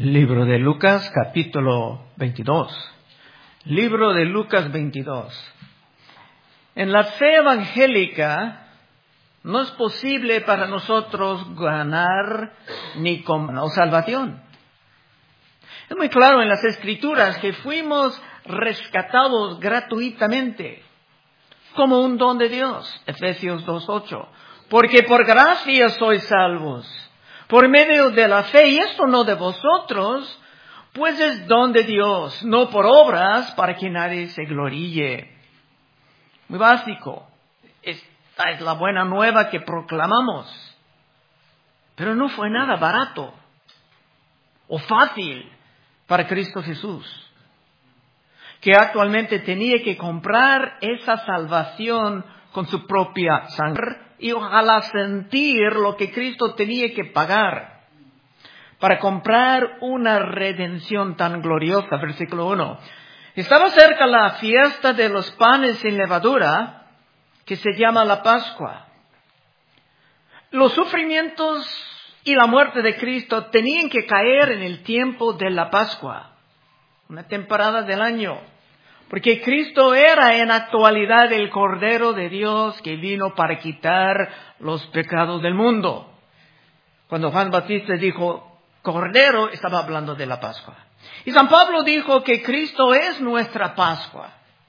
Libro de Lucas, capítulo 22. Libro de Lucas 22. En la fe evangélica no es posible para nosotros ganar ni con salvación. Es muy claro en las Escrituras que fuimos rescatados gratuitamente como un don de Dios. Efesios 2:8. Porque por gracia sois salvos, por medio de la fe, y esto no de vosotros, pues es don de Dios, no por obras, para que nadie se gloríe. Muy básico. Esta es la buena nueva que proclamamos. Pero no fue nada barato o fácil para Cristo Jesús, que actualmente tenía que comprar esa salvación con su propia sangre y ojalá sentir lo que Cristo tenía que pagar para comprar una redención tan gloriosa. Versículo 1. Estaba cerca la fiesta de los panes sin levadura, que se llama la Pascua. Los sufrimientos y la muerte de Cristo tenían que caer en el tiempo de la Pascua, una temporada del año, porque Cristo era en actualidad el Cordero de Dios que vino para quitar los pecados del mundo. Cuando Juan Bautista dijo Cordero, estaba hablando de la Pascua. Y San Pablo dijo que Cristo es nuestra Pascua.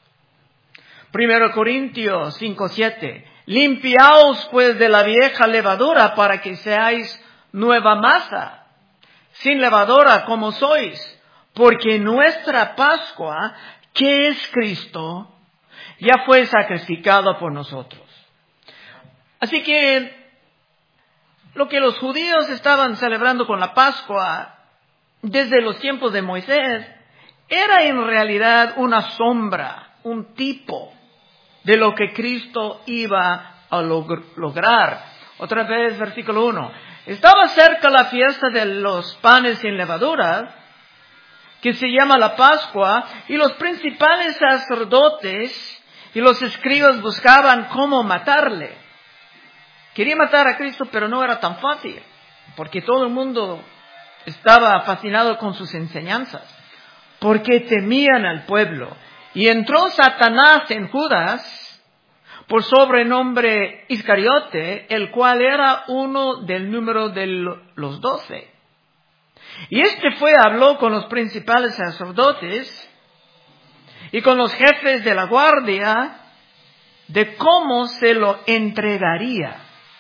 1 Corintios 5:7. Limpiaos pues de la vieja levadura para que seáis nueva masa, sin levadura como sois, porque nuestra Pascua, que es Cristo, ya fue sacrificado por nosotros. Así que lo que los judíos estaban celebrando con la Pascua desde los tiempos de Moisés era en realidad una sombra, un tipo de lo que Cristo iba a lograr. Otra vez, versículo 1. Estaba cerca la fiesta de los panes sin levadura, que se llama la Pascua, y los principales sacerdotes y los escribas buscaban cómo matarle. Quería matar a Cristo, pero no era tan fácil, porque todo el mundo estaba fascinado con sus enseñanzas, porque temían al pueblo. Y entró Satanás en Judas, por sobrenombre Iscariote, el cual era uno del número de los 12. Y habló con los principales sacerdotes y con los jefes de la guardia de cómo se lo entregaría.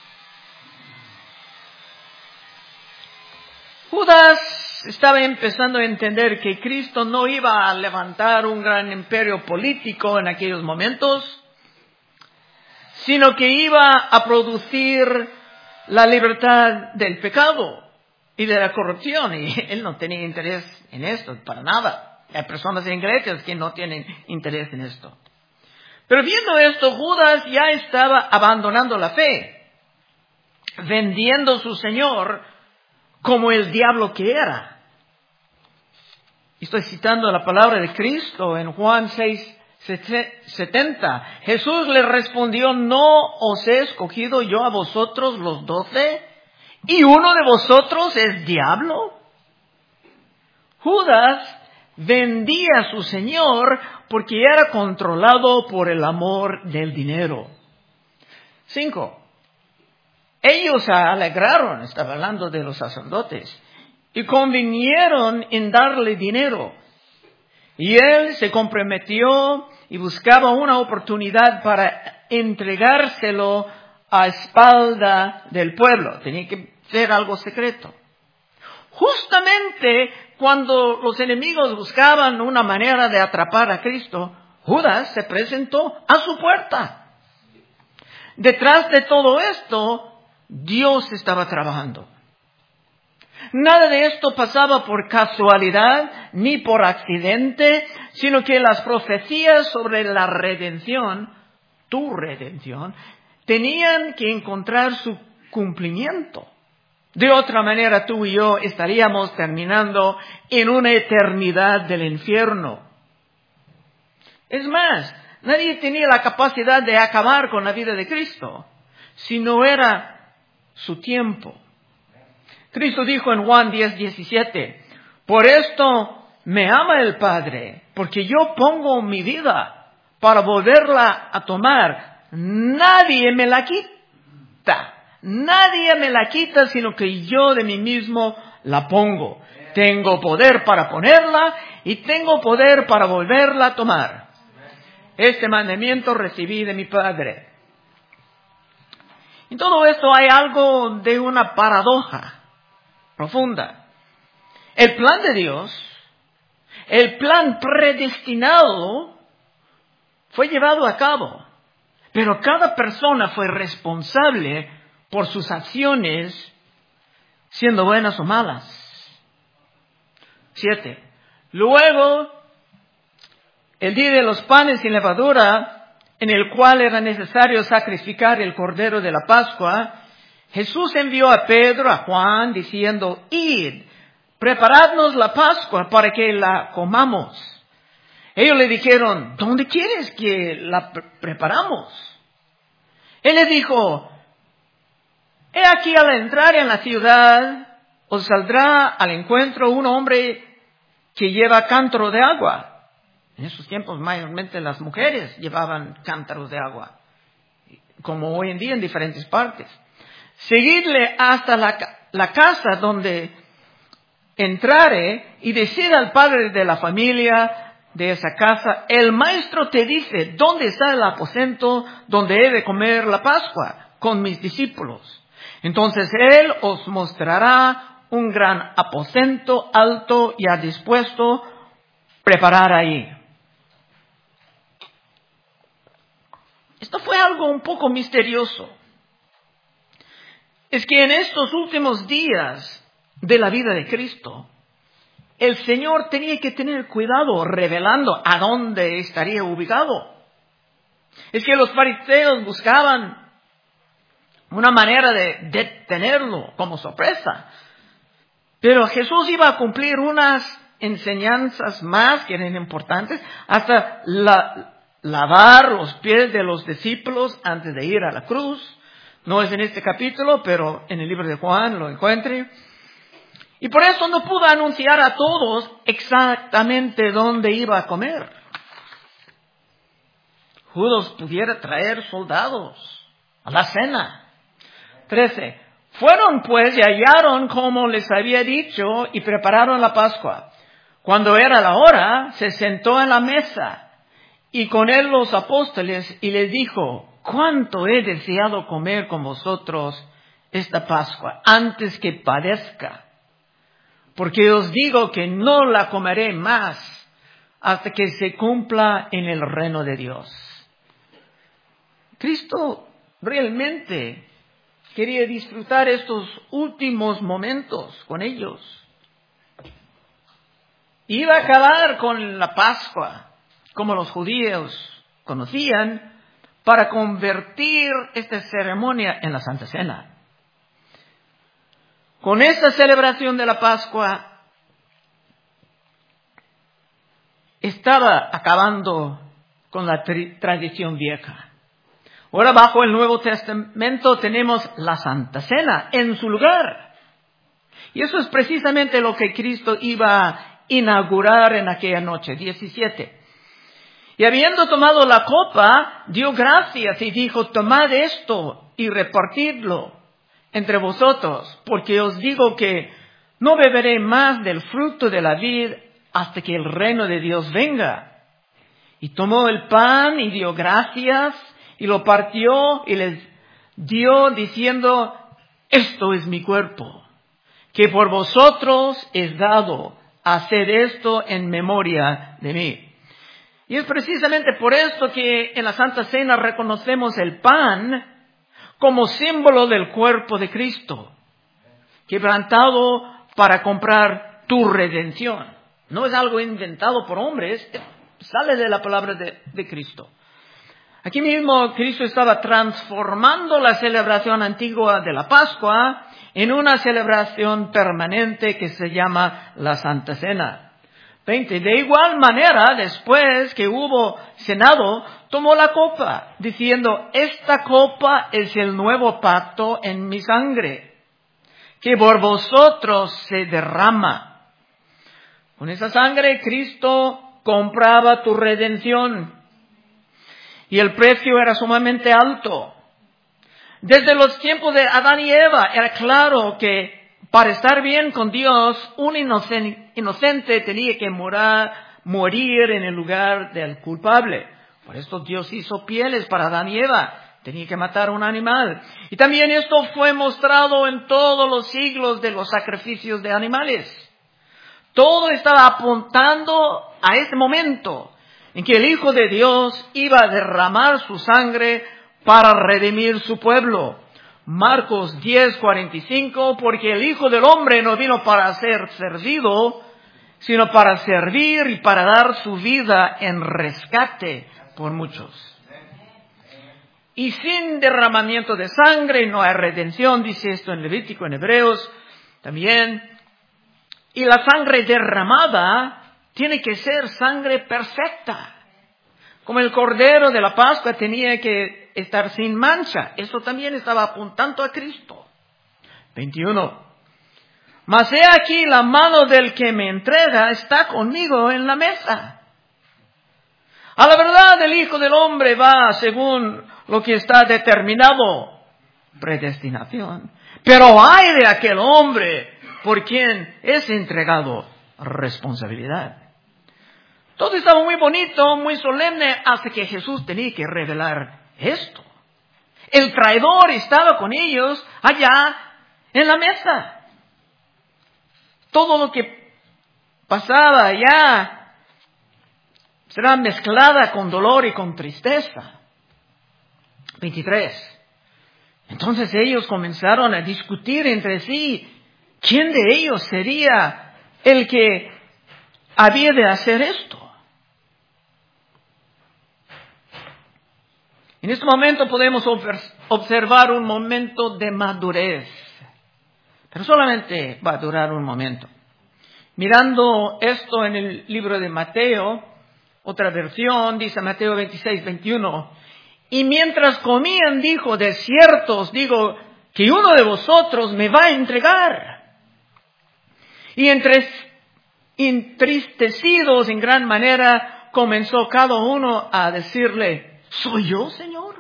Judas estaba empezando a entender que Cristo no iba a levantar un gran imperio político en aquellos momentos, sino que iba a producir la libertad del pecado y de la corrupción, y él no tenía interés en esto, para nada. Hay personas en iglesias que no tienen interés en esto. Pero viendo esto, Judas ya estaba abandonando la fe, vendiendo a su Señor como el diablo que era. Estoy citando la palabra de Cristo en Juan 6:70. Jesús le respondió: ¿no os he escogido yo a vosotros los 12? ¿Y uno de vosotros es diablo? Judas vendía a su Señor porque era controlado por el amor del dinero. 5. Ellos se alegraron, estaba hablando de los sacerdotes, y convinieron en darle dinero. Y él se comprometió y buscaba una oportunidad para entregárselo a espalda del pueblo. Tenía que ser algo secreto. Justamente cuando los enemigos buscaban una manera de atrapar a Cristo, Judas se presentó a su puerta. Detrás de todo esto, Dios estaba trabajando. Nada de esto pasaba por casualidad ni por accidente, sino que las profecías sobre la redención, tu redención, tenían que encontrar su cumplimiento. De otra manera, tú y yo estaríamos terminando en una eternidad del infierno. Es más, nadie tenía la capacidad de acabar con la vida de Cristo si no era su tiempo. Cristo dijo en Juan 10:17, Por esto me ama el Padre, porque yo pongo mi vida para volverla a tomar. Nadie me la quita. Nadie me la quita, sino que yo de mí mismo la pongo. Tengo poder para ponerla y tengo poder para volverla a tomar. Este mandamiento recibí de mi Padre. En todo esto hay algo de una paradoja profunda. El plan de Dios, el plan predestinado, fue llevado a cabo. Pero cada persona fue responsable por sus acciones, siendo buenas o malas. 7. Luego, el día de los panes sin levadura, en el cual era necesario sacrificar el cordero de la Pascua, Jesús envió a Pedro, a Juan, diciendo: id, preparadnos la Pascua para que la comamos. Ellos le dijeron: ¿dónde quieres que la preparamos? Él les dijo: he aquí, al entrar en la ciudad, os saldrá al encuentro un hombre que lleva cántaro de agua. En esos tiempos mayormente las mujeres llevaban cántaros de agua, como hoy en día en diferentes partes. Seguidle hasta la casa donde entrare y decid al padre de la familia de esa casa: el maestro te dice, ¿dónde está el aposento donde he de comer la Pascua con mis discípulos? Entonces él os mostrará un gran aposento alto y ha dispuesto preparar ahí. Esto fue algo un poco misterioso. Es que en estos últimos días de la vida de Cristo, el Señor tenía que tener cuidado revelando a dónde estaría ubicado. Es que los fariseos buscaban una manera de detenerlo como sorpresa. Pero Jesús iba a cumplir unas enseñanzas más que eran importantes, hasta lavar los pies de los discípulos antes de ir a la cruz. No es en este capítulo, pero en el libro de Juan lo encuentre. Y por eso no pudo anunciar a todos exactamente dónde iba a comer. Judas pudiera traer soldados a la cena. 13. Fueron pues y hallaron como les había dicho y prepararon la Pascua. Cuando era la hora, se sentó en la mesa y con él los apóstoles y les dijo: cuánto he deseado comer con vosotros esta Pascua antes que padezca. Porque os digo que no la comeré más hasta que se cumpla en el reino de Dios. Cristo realmente quería disfrutar estos últimos momentos con ellos. Iba a acabar con la Pascua, como los judíos conocían, para convertir esta ceremonia en la Santa Cena. Con esta celebración de la Pascua, estaba acabando con la tradición vieja. Ahora, bajo el Nuevo Testamento, tenemos la Santa Cena en su lugar. Y eso es precisamente lo que Cristo iba a inaugurar en aquella noche. 17. Y habiendo tomado la copa, dio gracias y dijo: tomad esto y repartidlo entre vosotros, porque os digo que no beberé más del fruto de la vid hasta que el reino de Dios venga. Y tomó el pan y dio gracias y lo partió y les dio diciendo: esto es mi cuerpo, que por vosotros es dado. Haced esto en memoria de mí. Y es precisamente por esto que en la Santa Cena reconocemos el pan como símbolo del cuerpo de Cristo, quebrantado para comprar tu redención. No es algo inventado por hombres, sale de la palabra de Cristo. Aquí mismo Cristo estaba transformando la celebración antigua de la Pascua en una celebración permanente que se llama la Santa Cena. 20. De igual manera, después que hubo cenado, tomó la copa, diciendo: esta copa es el nuevo pacto en mi sangre, que por vosotros se derrama. Con esa sangre Cristo compraba tu redención. Y el precio era sumamente alto. Desde los tiempos de Adán y Eva era claro que para estar bien con Dios, un inocente tenía que morir en el lugar del culpable. Por esto Dios hizo pieles para Adán y Eva. Tenía que matar a un animal. Y también esto fue mostrado en todos los siglos de los sacrificios de animales. Todo estaba apuntando a ese momento en que el Hijo de Dios iba a derramar su sangre para redimir su pueblo. Marcos 10:45, porque el Hijo del Hombre no vino para ser servido, sino para servir y para dar su vida en rescate por muchos. Y sin derramamiento de sangre no hay redención, dice esto en Levítico, en Hebreos también. Y la sangre derramada tiene que ser sangre perfecta. Como el cordero de la Pascua tenía que estar sin mancha. Eso también estaba apuntando a Cristo. 21. Mas he aquí la mano del que me entrega está conmigo en la mesa. A la verdad el Hijo del Hombre va según lo que está determinado. Predestinación. Pero ay de aquel hombre por quien es entregado responsabilidad. Todo estaba muy bonito, muy solemne, hasta que Jesús tenía que revelar esto. El traidor estaba con ellos allá en la mesa. Todo lo que pasaba allá será mezclada con dolor y con tristeza. 23. Entonces ellos comenzaron a discutir entre sí quién de ellos sería el que había de hacer esto. En este momento podemos observar un momento de madurez, pero solamente va a durar un momento. Mirando esto en el libro de Mateo, otra versión, dice Mateo 26:21, y mientras comían dijo, de cierto os digo que uno de vosotros me va a entregar. Y entristecidos en gran manera comenzó cada uno a decirle, ¿soy yo, Señor?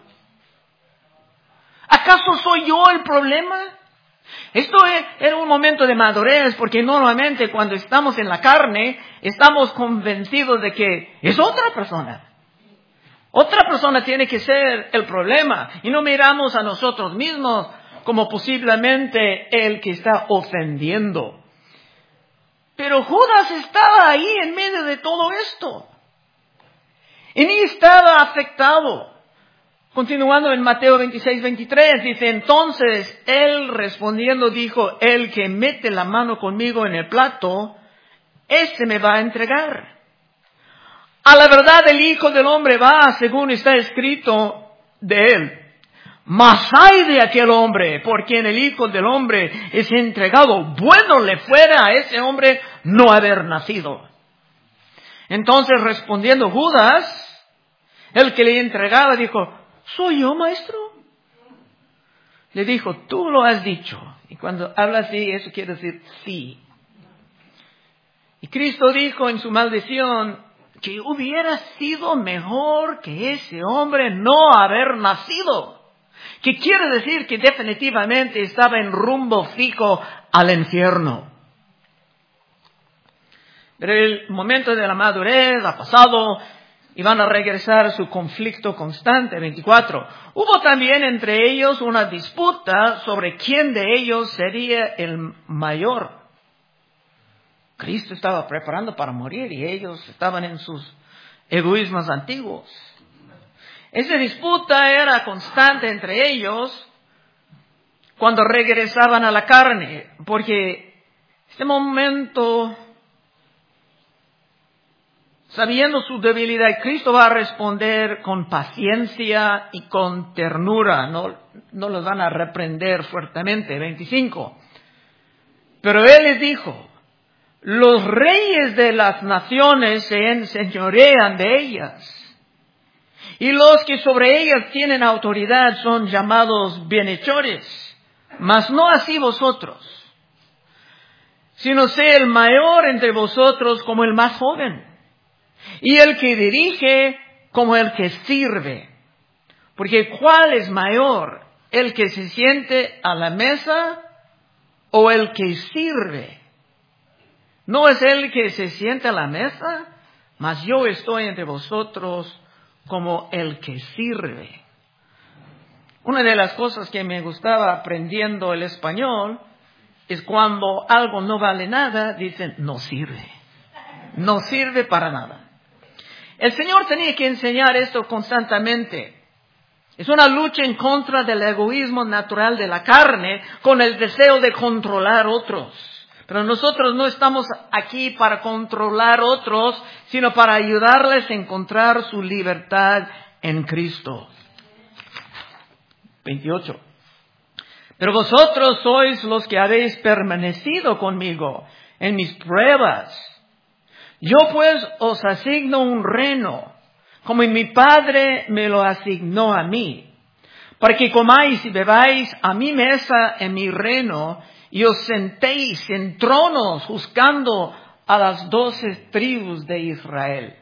¿Acaso soy yo el problema? Esto era un momento de madurez, porque normalmente cuando estamos en la carne, estamos convencidos de que es otra persona. Otra persona tiene que ser el problema, y no miramos a nosotros mismos como posiblemente el que está ofendiendo. Pero Judas estaba ahí en medio de todo esto. Y ni estaba afectado. Continuando en Mateo 26:23, dice, entonces él respondiendo dijo, el que mete la mano conmigo en el plato, ese me va a entregar. A la verdad el Hijo del Hombre va, según está escrito de él. Mas ay de aquel hombre, por quien el Hijo del Hombre es entregado. Bueno le fuera a ese hombre no haber nacido. Entonces respondiendo Judas, el que le entregaba, dijo, ¿soy yo, maestro? Le dijo, tú lo has dicho. Y cuando habla así, eso quiere decir sí. Y Cristo dijo en su maldición que hubiera sido mejor que ese hombre no haber nacido. Que quiere decir que definitivamente estaba en rumbo fijo al infierno. Pero el momento de la madurez ha pasado y van a regresar a su conflicto constante. 24. Hubo también entre ellos una disputa sobre quién de ellos sería el mayor. Cristo estaba preparando para morir y ellos estaban en sus egoísmos antiguos. Esa disputa era constante entre ellos cuando regresaban a la carne, porque este momento, sabiendo su debilidad, Cristo va a responder con paciencia y con ternura, no los van a reprender fuertemente. 25. Pero Él les dijo, los reyes de las naciones se enseñorean de ellas, y los que sobre ellas tienen autoridad son llamados bienhechores, mas no así vosotros. sino sea el mayor entre vosotros como el más joven, y el que dirige como el que sirve. Porque ¿cuál es mayor? ¿El que se siente a la mesa o el que sirve? ¿No es el que se siente a la mesa? Mas yo estoy entre vosotros como el que sirve. Una de las cosas que me gustaba aprendiendo el español es cuando algo no vale nada, dicen, no sirve. No sirve para nada. El Señor tenía que enseñar esto constantemente. Es una lucha en contra del egoísmo natural de la carne con el deseo de controlar otros. Pero nosotros no estamos aquí para controlar otros, sino para ayudarles a encontrar su libertad en Cristo. 28. Pero vosotros sois los que habéis permanecido conmigo en mis pruebas. Yo pues os asigno un reino, como mi Padre me lo asignó a mí, para que comáis y bebáis a mi mesa en mi reino, y os sentéis en tronos juzgando a las 12 tribus de Israel.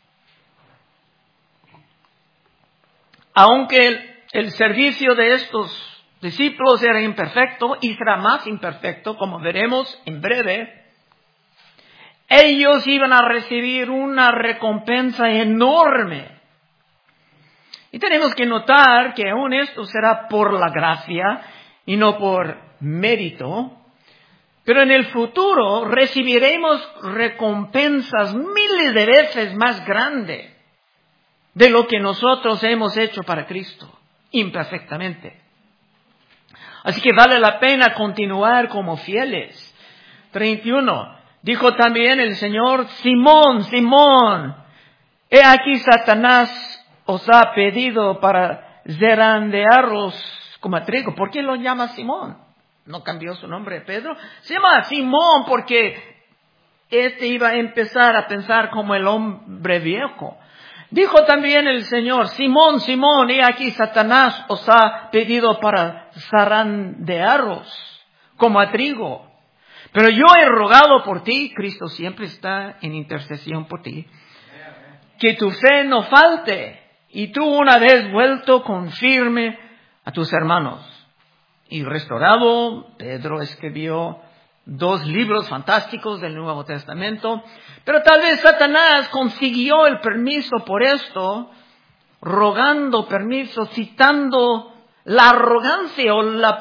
Aunque el servicio de estos discípulos era imperfecto y será más imperfecto, como veremos en breve, ellos iban a recibir una recompensa enorme. Y tenemos que notar que aún esto será por la gracia y no por mérito. Pero en el futuro recibiremos recompensas miles de veces más grandes de lo que nosotros hemos hecho para Cristo, imperfectamente. Así que vale la pena continuar como fieles. 31. Dijo también el Señor, Simón, Simón, he aquí Satanás os ha pedido para zarandearos como a trigo. ¿Por qué lo llama Simón? ¿No cambió su nombre de Pedro? Se llama Simón porque iba a empezar a pensar como el hombre viejo. Dijo también el Señor, Simón, Simón, he aquí Satanás os ha pedido para zarandearos como a trigo. Pero yo he rogado por ti, Cristo siempre está en intercesión por ti, que tu fe no falte, y tú una vez vuelto confirme a tus hermanos. Y restaurado, Pedro escribió 2 libros fantásticos del Nuevo Testamento, pero tal vez Satanás consiguió el permiso por esto, rogando permiso, citando la arrogancia o la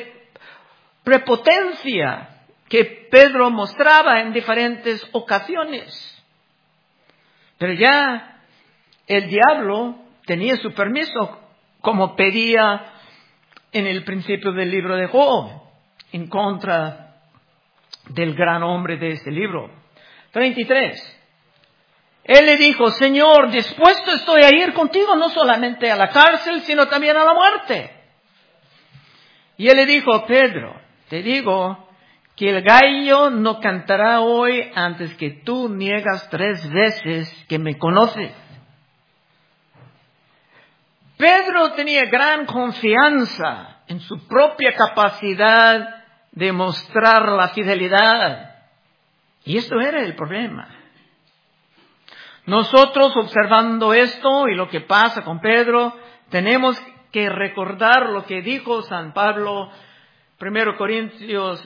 prepotencia que Pedro mostraba en diferentes ocasiones. Pero ya el diablo tenía su permiso, como pedía en el principio del libro de Job, en contra del gran hombre de este libro. 33. Él le dijo, Señor, dispuesto estoy a ir contigo, no solamente a la cárcel, sino también a la muerte. Y él le dijo, Pedro, te digo que el gallo no cantará hoy antes que tú niegas 3 veces que me conoces. Pedro tenía gran confianza en su propia capacidad de mostrar la fidelidad. Y esto era el problema. Nosotros, observando esto y lo que pasa con Pedro, tenemos que recordar lo que dijo San Pablo, 1 Corintios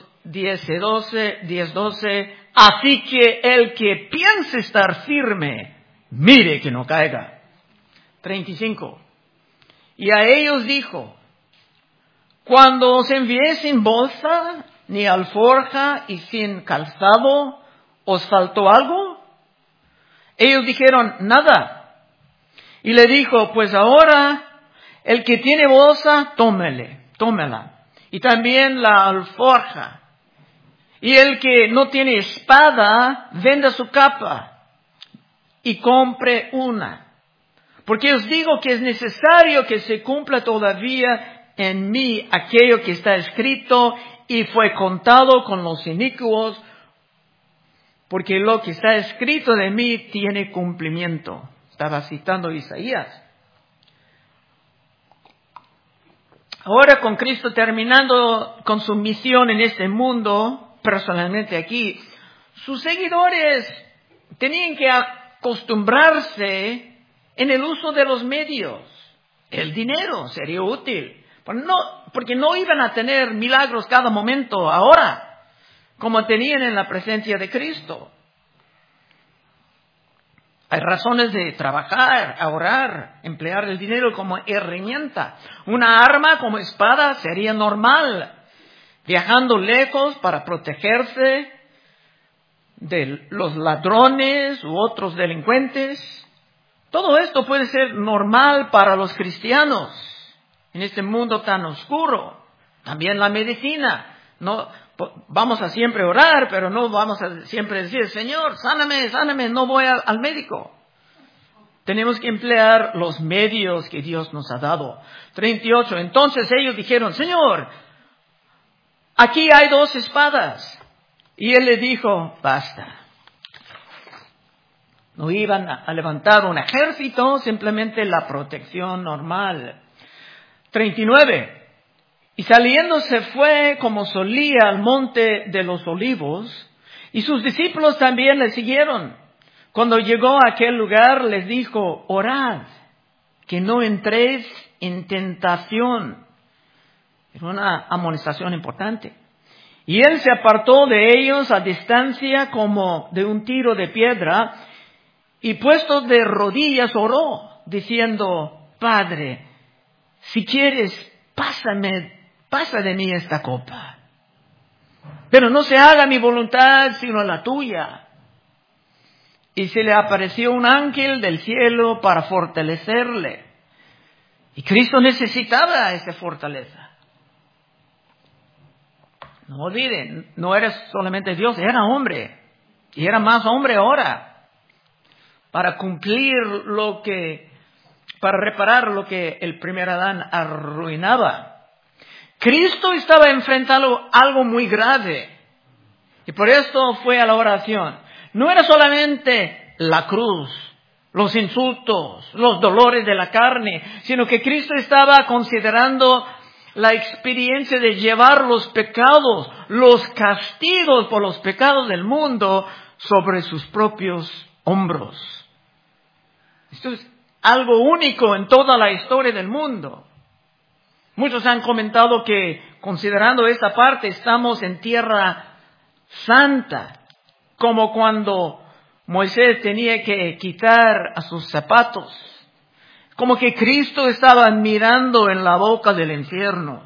10:12, así que el que piense estar firme, mire que no caiga. 35. Y a ellos dijo, cuando os envié sin bolsa, ni alforja y sin calzado, ¿os faltó algo? Ellos dijeron, nada. Y le dijo, pues ahora, el que tiene bolsa, tómela. Y también la alforja. Y el que no tiene espada, venda su capa y compre una. Porque os digo que es necesario que se cumpla todavía en mí aquello que está escrito y fue contado con los inicuos, porque lo que está escrito de mí tiene cumplimiento. Estaba citando Isaías. Ahora con Cristo terminando con su misión en este mundo, personalmente aquí, sus seguidores tenían que acostumbrarse en el uso de los medios. El dinero sería útil, porque no iban a tener milagros cada momento ahora, como tenían en la presencia de Cristo. Hay razones de trabajar, ahorrar, emplear el dinero como herramienta. Una arma como espada sería normal. Viajando lejos para protegerse de los ladrones u otros delincuentes. Todo esto puede ser normal para los cristianos en este mundo tan oscuro. También la medicina. No, vamos a siempre orar, pero no vamos a siempre decir, Señor, sáname, no voy al médico. Tenemos que emplear los medios que Dios nos ha dado. 38. Entonces ellos dijeron, Señor, aquí hay 2 espadas. Y él le dijo, basta. No iban a levantar un ejército, simplemente la protección normal. 39. Y saliendo se fue como solía al monte de los olivos, y sus discípulos también le siguieron. Cuando llegó a aquel lugar les dijo, orad, que no entréis en tentación. Era una amonestación importante. Y él se apartó de ellos a distancia como de un tiro de piedra, y puesto de rodillas oró, diciendo, Padre, si quieres, pasa de mí esta copa. Pero no se haga mi voluntad, sino la tuya. Y se le apareció un ángel del cielo para fortalecerle. Y Cristo necesitaba esa fortaleza. No olviden, no era solamente Dios, era hombre. Y era más hombre ahora. Para para reparar lo que el primer Adán arruinaba. Cristo estaba enfrentando algo muy grave. Y por esto fue a la oración. No era solamente la cruz, los insultos, los dolores de la carne, sino que Cristo estaba considerando la experiencia de llevar los pecados, los castigos por los pecados del mundo sobre sus propios hombros. Esto es algo único en toda la historia del mundo. Muchos han comentado que, considerando esta parte, estamos en tierra santa, como cuando Moisés tenía que quitar a sus zapatos, como que Cristo estaba mirando en la boca del infierno.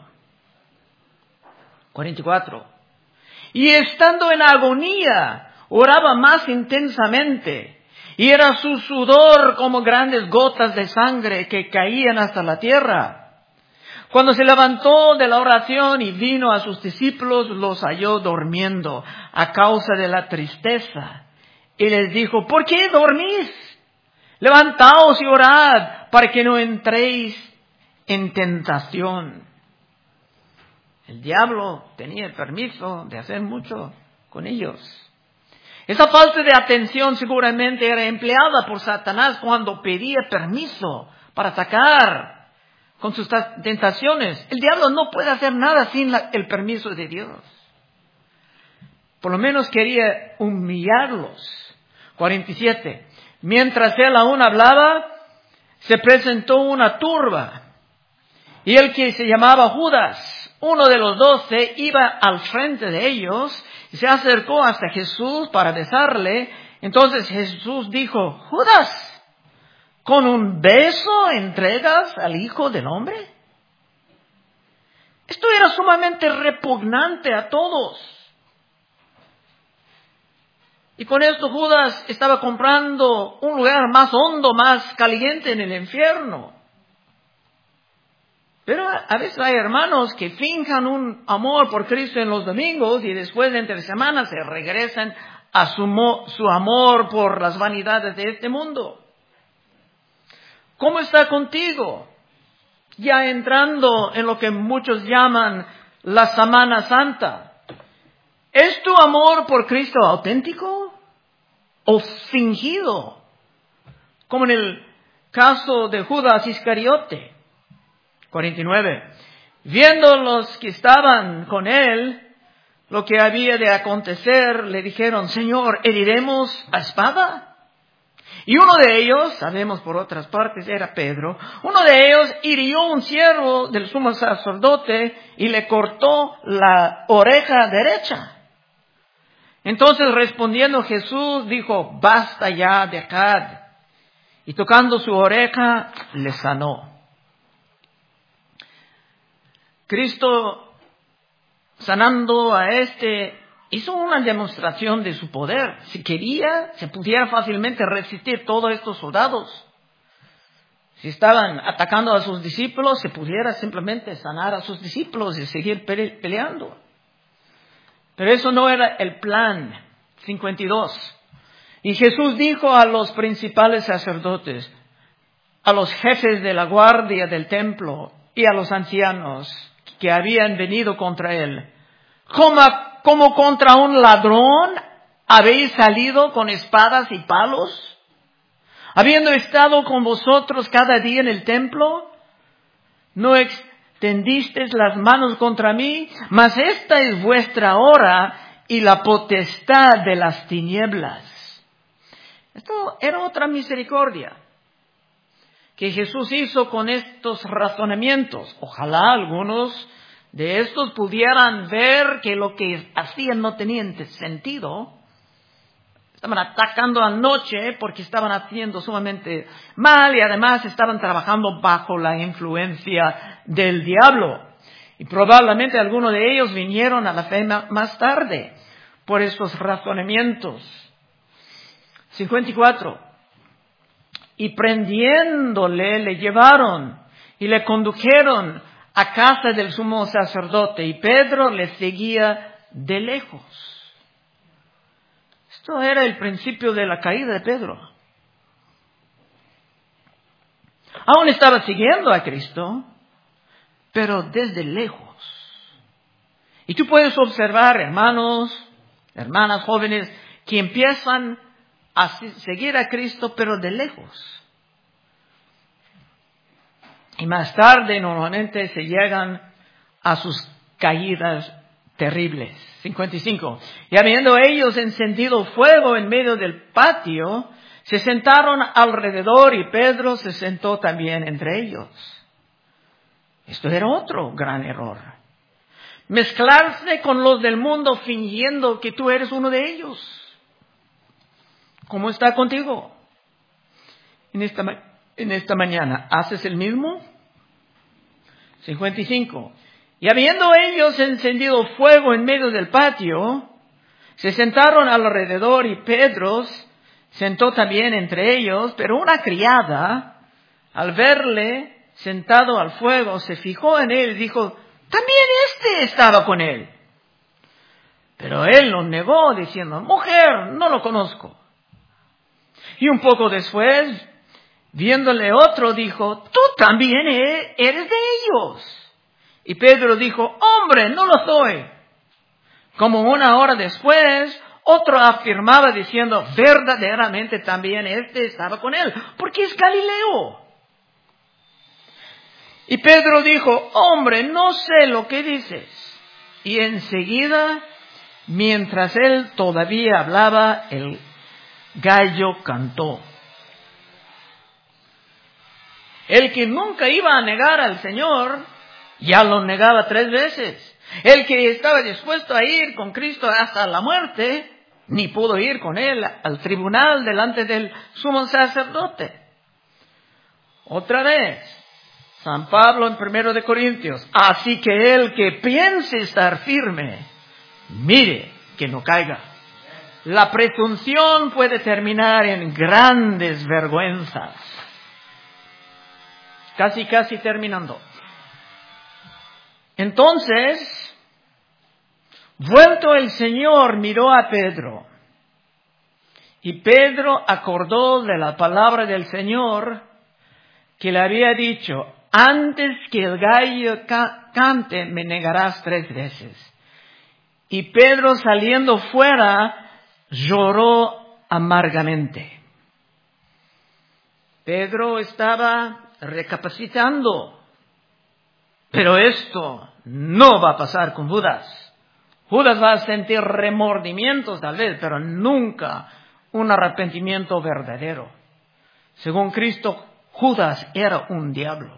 44. Y estando en agonía, oraba más intensamente, y era su sudor como grandes gotas de sangre que caían hasta la tierra. Cuando se levantó de la oración y vino a sus discípulos, los halló durmiendo a causa de la tristeza. Y les dijo, ¿por qué dormís? Levantaos y orad para que no entréis en tentación. El diablo tenía el permiso de hacer mucho con ellos. Esa falta de atención seguramente era empleada por Satanás cuando pedía permiso para atacar con sus tentaciones. El diablo no puede hacer nada sin el permiso de Dios. Por lo menos quería humillarlos. 47. Mientras él aún hablaba, se presentó una turba. Y el que se llamaba Judas, uno de los 12, iba al frente de ellos y se acercó hasta Jesús para besarle. Entonces Jesús dijo, Judas, ¿con un beso entregas al Hijo del Hombre? Esto era sumamente repugnante a todos. Y con esto Judas estaba comprando un lugar más hondo, más caliente en el infierno. Pero a veces hay hermanos que finjan un amor por Cristo en los domingos y después de entre semanas se regresan a su amor por las vanidades de este mundo. ¿Cómo está contigo? Ya entrando en lo que muchos llaman la Semana Santa. ¿Es tu amor por Cristo auténtico o fingido? Como en el caso de Judas Iscariote. 49. Viendo los que estaban con él, lo que había de acontecer, le dijeron, Señor, ¿heriremos a espada? Y uno de ellos, sabemos por otras partes, era Pedro, uno de ellos hirió un siervo del sumo sacerdote y le cortó la oreja derecha. Entonces respondiendo Jesús dijo, basta ya, dejad. Y tocando su oreja, le sanó. Cristo, sanando a hizo una demostración de su poder. Si quería, se pudiera fácilmente resistir todos estos soldados. Si estaban atacando a sus discípulos, se pudiera simplemente sanar a sus discípulos y seguir peleando. Pero eso no era el plan. 52. Y Jesús dijo a los principales sacerdotes, a los jefes de la guardia del templo y a los ancianos que habían venido contra él, ¿Como contra un ladrón habéis salido con espadas y palos? Habiendo estado con vosotros cada día en el templo, ¿no extendisteis las manos contra mí? Mas esta es vuestra hora y la potestad de las tinieblas. Esto era otra misericordia que Jesús hizo con estos razonamientos. Ojalá algunos de estos pudieran ver que lo que hacían no tenía sentido. Estaban atacando anoche porque estaban haciendo sumamente mal y además estaban trabajando bajo la influencia del diablo. Y probablemente algunos de ellos vinieron a la fe más tarde por estos razonamientos. 54. Y prendiéndole le llevaron y le condujeron a casa del sumo sacerdote, y Pedro le seguía de lejos. Esto era el principio de la caída de Pedro. Aún estaba siguiendo a Cristo, pero desde lejos. Y tú puedes observar, hermanos, hermanas jóvenes, que empiezan a seguir a Cristo, pero de lejos. Y más tarde normalmente se llegan a sus caídas terribles. 55. Y habiendo ellos encendido fuego en medio del patio, se sentaron alrededor y Pedro se sentó también entre ellos. Esto era otro gran error. Mezclarse con los del mundo fingiendo que tú eres uno de ellos. ¿Cómo está contigo? En esta mañana, ¿haces el mismo? 55. Y habiendo ellos encendido fuego en medio del patio, se sentaron alrededor y Pedro sentó también entre ellos, pero una criada, al verle sentado al fuego, se fijó en él y dijo, también estaba con él. Pero él lo negó diciendo, mujer, no lo conozco. Y un poco después, viéndole otro, dijo, tú también eres de ellos. Y Pedro dijo, hombre, no lo soy. Como una hora después, otro afirmaba diciendo, verdaderamente también estaba con él, porque es Galileo. Y Pedro dijo, hombre, no sé lo que dices. Y enseguida, mientras él todavía hablaba, el gallo cantó. El que nunca iba a negar al Señor, ya lo negaba 3 veces. El que estaba dispuesto a ir con Cristo hasta la muerte, ni pudo ir con él al tribunal delante del sumo sacerdote. Otra vez, San Pablo en 1 de Corintios, así que el que piense estar firme, mire que no caiga. La presunción puede terminar en grandes vergüenzas. Casi terminando. Entonces, vuelto el Señor, miró a Pedro. Y Pedro acordó de la palabra del Señor que le había dicho, antes que el gallo cante, me negarás 3 veces. Y Pedro, saliendo fuera, lloró amargamente. Pedro estaba recapacitando. Pero esto no va a pasar con Judas. Judas va a sentir remordimientos tal vez, pero nunca un arrepentimiento verdadero. Según Cristo, Judas era un diablo.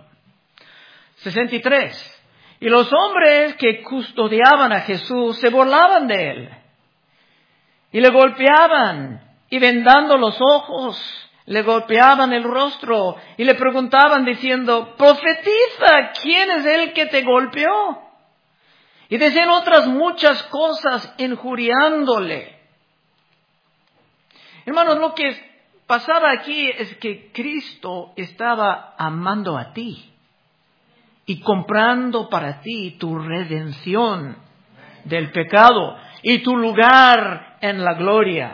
63. Y los hombres que custodiaban a Jesús se burlaban de él. Y le golpeaban, y vendando los ojos, le golpeaban el rostro, y le preguntaban diciendo, profetiza, ¿quién es el que te golpeó? Y decían otras muchas cosas injuriándole. Hermanos, lo que pasaba aquí es que Cristo estaba amando a ti y comprando para ti tu redención del pecado y tu lugar en la gloria.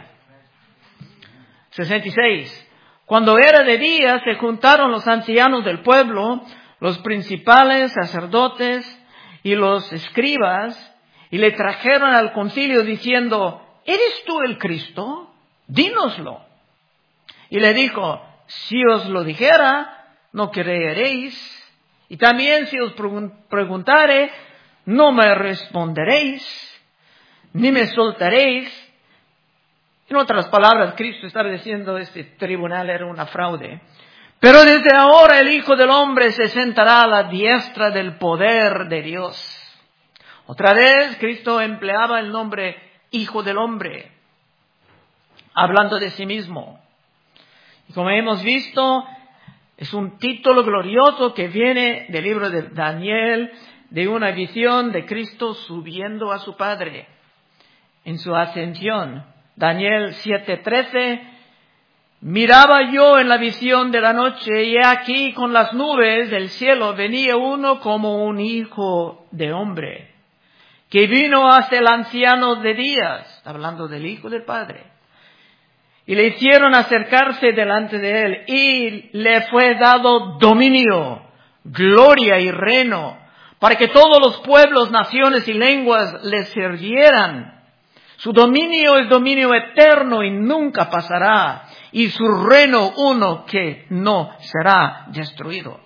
66. Cuando era de día, se juntaron los ancianos del pueblo, los principales sacerdotes y los escribas, y le trajeron al concilio diciendo, ¿eres tú el Cristo? Dínoslo. Y le dijo, si os lo dijera, no creeréis. Y también si os preguntare, no me responderéis, ni me soltaréis. En otras palabras, Cristo estaba diciendo este tribunal era una fraude. Pero desde ahora el Hijo del Hombre se sentará a la diestra del poder de Dios. Otra vez Cristo empleaba el nombre Hijo del Hombre, hablando de sí mismo. Y como hemos visto, es un título glorioso que viene del libro de Daniel, de una visión de Cristo subiendo a su Padre en su ascensión. Daniel 7:13, miraba yo en la visión de la noche, y he aquí con las nubes del cielo venía uno como un hijo de hombre, que vino hasta el anciano de días, hablando del Hijo del Padre. Y le hicieron acercarse delante de él, y le fue dado dominio, gloria y reino, para que todos los pueblos, naciones y lenguas le sirvieran. Su dominio es dominio eterno y nunca pasará, y su reino uno que no será destruido.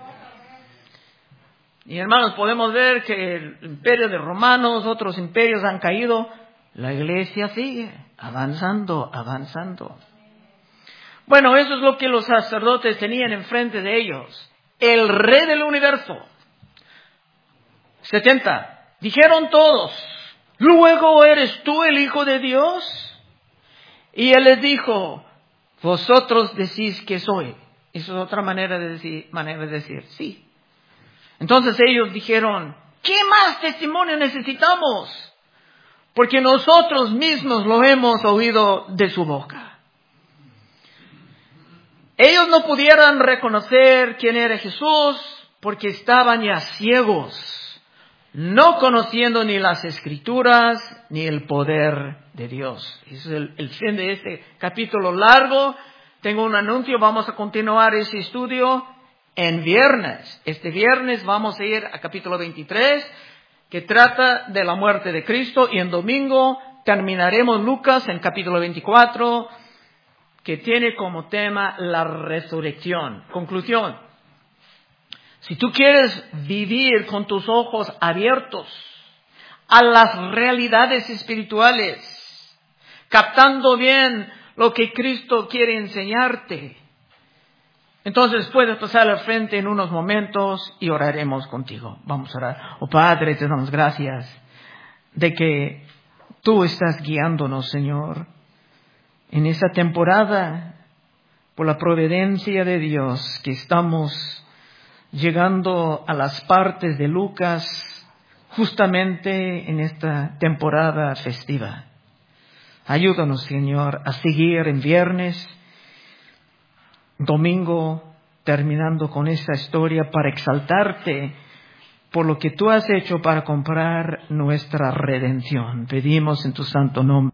Y hermanos, podemos ver que el imperio de Romanos, otros imperios han caído, la iglesia sigue avanzando. Bueno, eso es lo que los sacerdotes tenían enfrente de ellos. El Rey del universo. 70. Dijeron todos, ¿luego eres tú el Hijo de Dios? Y él les dijo, vosotros decís que soy. Eso es otra manera de decir sí. Entonces ellos dijeron, ¿qué más testimonio necesitamos? Porque nosotros mismos lo hemos oído de su boca. Ellos no pudieran reconocer quién era Jesús porque estaban ya ciegos, no conociendo ni las Escrituras ni el poder de Dios. Ese es el fin de este capítulo largo. Tengo un anuncio, vamos a continuar ese estudio en viernes. Este viernes vamos a ir a capítulo 23, que trata de la muerte de Cristo, y en domingo terminaremos Lucas en capítulo 24, que tiene como tema la resurrección. Conclusión. Si tú quieres vivir con tus ojos abiertos a las realidades espirituales, captando bien lo que Cristo quiere enseñarte, entonces puedes pasar al frente en unos momentos y oraremos contigo. Vamos a orar. Oh Padre, te damos gracias de que tú estás guiándonos, Señor, en esta temporada, por la providencia de Dios, que estamos llegando a las partes de Lucas justamente en esta temporada festiva. Ayúdanos, Señor, a seguir en viernes, domingo, terminando con esta historia para exaltarte por lo que tú has hecho para comprar nuestra redención. Pedimos en tu santo nombre.